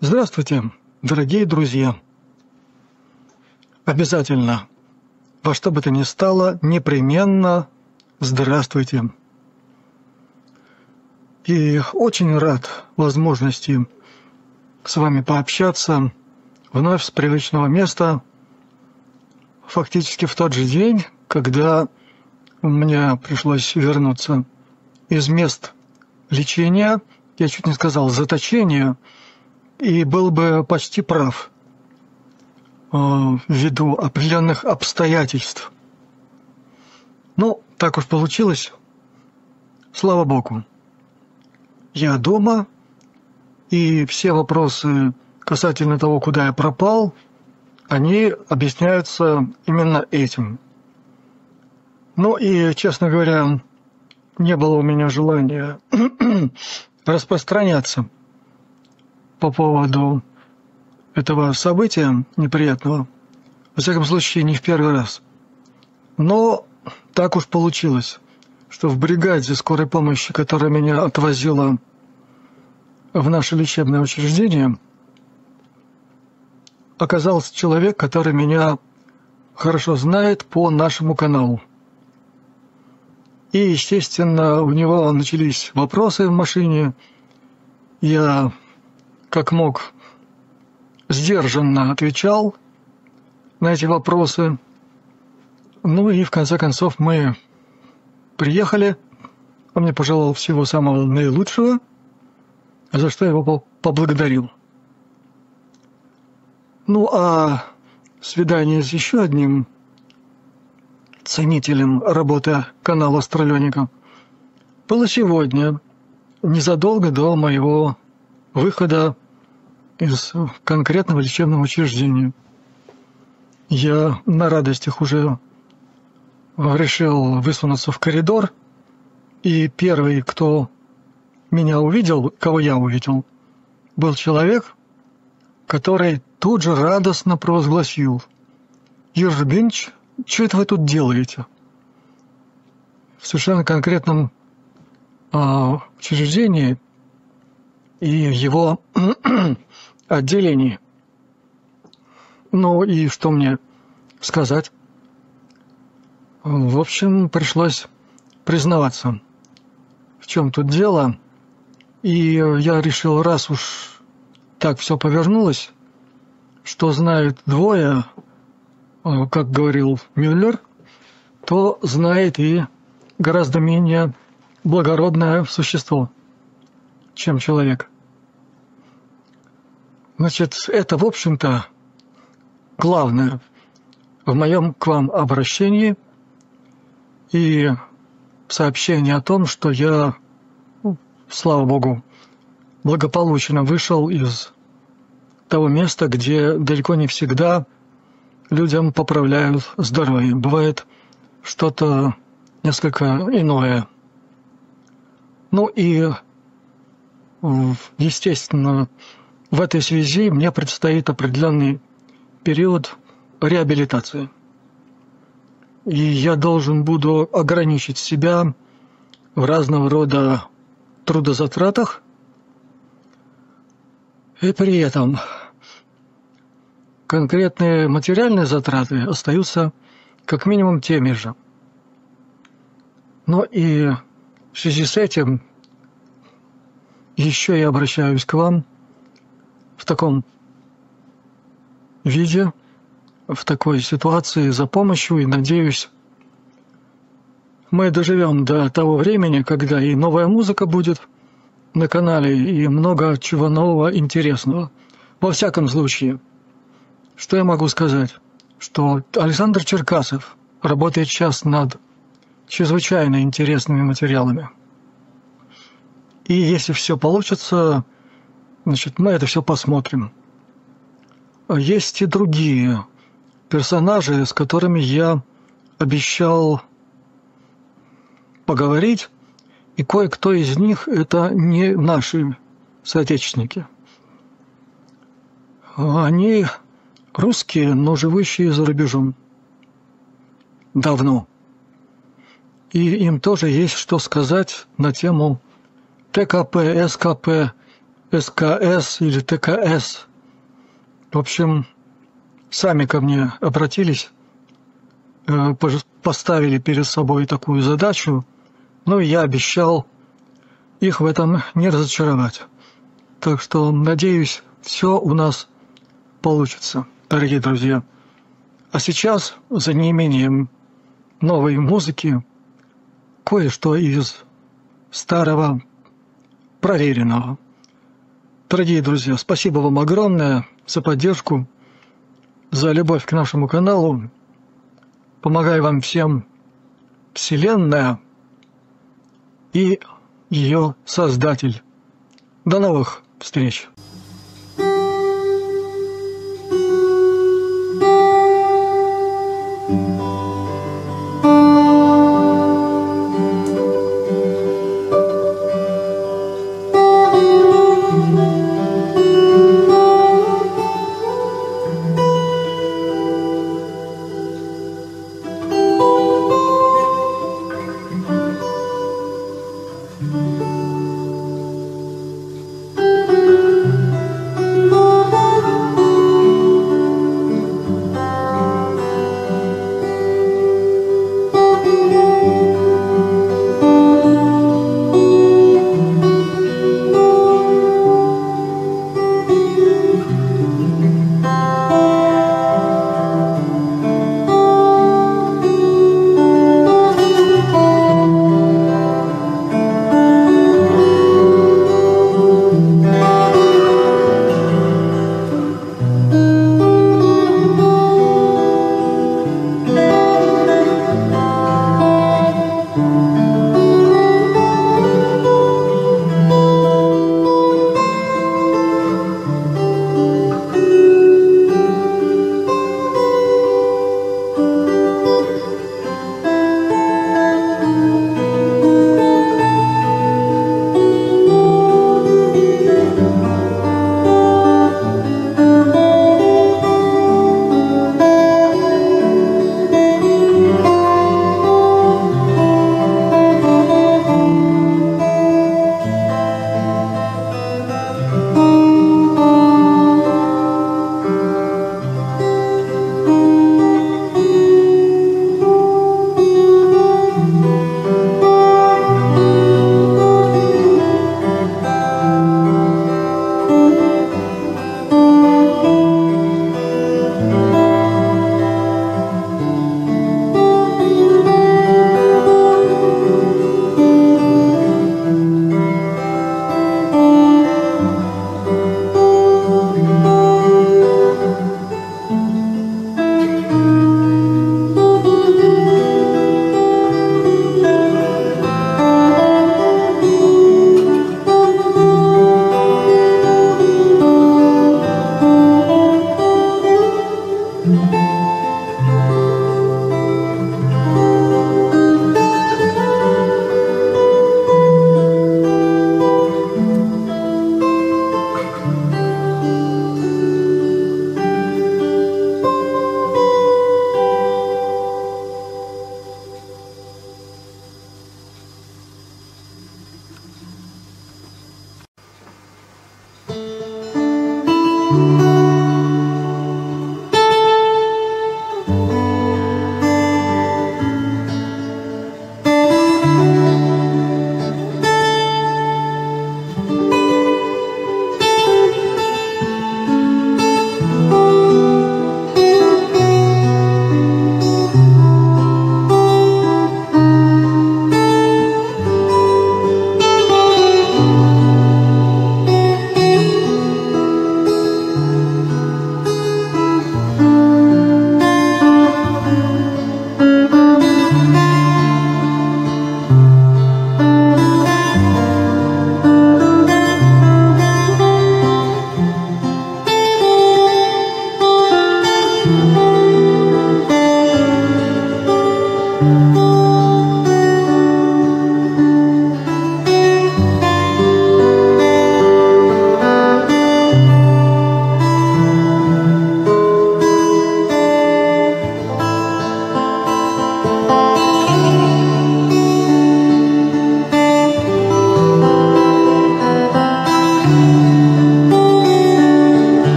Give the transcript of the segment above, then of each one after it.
Здравствуйте, дорогие друзья! Обязательно, во что бы то ни стало, непременно здравствуйте! И очень рад возможности с вами пообщаться вновь с привычного места, фактически в тот же день, когда мне пришлось вернуться из мест лечения, я чуть не сказал заточения, и был бы почти прав ввиду определенных обстоятельств. Ну, так уж получилось. Слава Богу. Я дома, и все вопросы касательно того, куда я пропал, они объясняются именно этим. Ну и, честно говоря, не было у меня желания распространяться по поводу этого события неприятного. Во всяком случае, не в первый раз. Но так уж получилось, что в бригаде скорой помощи, которая меня отвозила в наше лечебное учреждение, оказался человек, который меня хорошо знает по нашему каналу. И, естественно, у него начались вопросы в машине. Я, как мог, сдержанно отвечал на эти вопросы. Ну и, в конце концов, мы приехали. Он мне пожелал всего самого наилучшего, за что я его поблагодарил. Ну, а свидание с еще одним ценителем работы канала «Астралёника» было сегодня, незадолго до моего выхода из конкретного лечебного учреждения. Я на радостях уже решил высунуться в коридор, и первый, кто меня увидел, кого я увидел, был человек, который тут же радостно провозгласил: «Юрий Рубинович, что это вы тут делаете?» В совершенно конкретном учреждении и его отделении. Ну и что мне сказать? В общем, пришлось признаваться, в чем тут дело. И я решил, раз уж так все повернулось, что знают двое, как говорил Мюллер, то знает и гораздо менее благородное существо, чем человек. Значит, это, в общем-то, главное в моем к вам обращении и сообщении о том, что я, слава Богу, благополучно вышел из того места, где далеко не всегда людям поправляют здоровье. Бывает что-то несколько иное. Ну и, естественно, в этой связи мне предстоит определенный период реабилитации. И я должен буду ограничить себя в разного рода трудозатратах, и при этом конкретные материальные затраты остаются как минимум теми же. Но и в связи с этим еще я обращаюсь к вам в таком виде, в такой ситуации за помощью, и надеюсь, мы доживем до того времени, когда и новая музыка будет на канале, и много чего нового, интересного. Во всяком случае, что я могу сказать? Что Александр Черкасов работает сейчас над чрезвычайно интересными материалами. И если все получится, значит, мы это все посмотрим. Есть и другие персонажи, с которыми я обещал поговорить, и кое-кто из них – это не наши соотечественники. Они русские, но живущие за рубежом давно. И им тоже есть что сказать на тему ТКП, СКП СКС или ТКС. В общем, сами ко мне обратились, поставили перед собой такую задачу, но я обещал их в этом не разочаровать. Так что, надеюсь, все у нас получится, дорогие друзья. А сейчас, за неимением новой музыки, кое-что из старого проверенного. Дорогие друзья, спасибо вам огромное за поддержку, за любовь к нашему каналу. Помогаю вам всем Вселенная и ее Создатель. До новых встреч!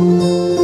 Thank you.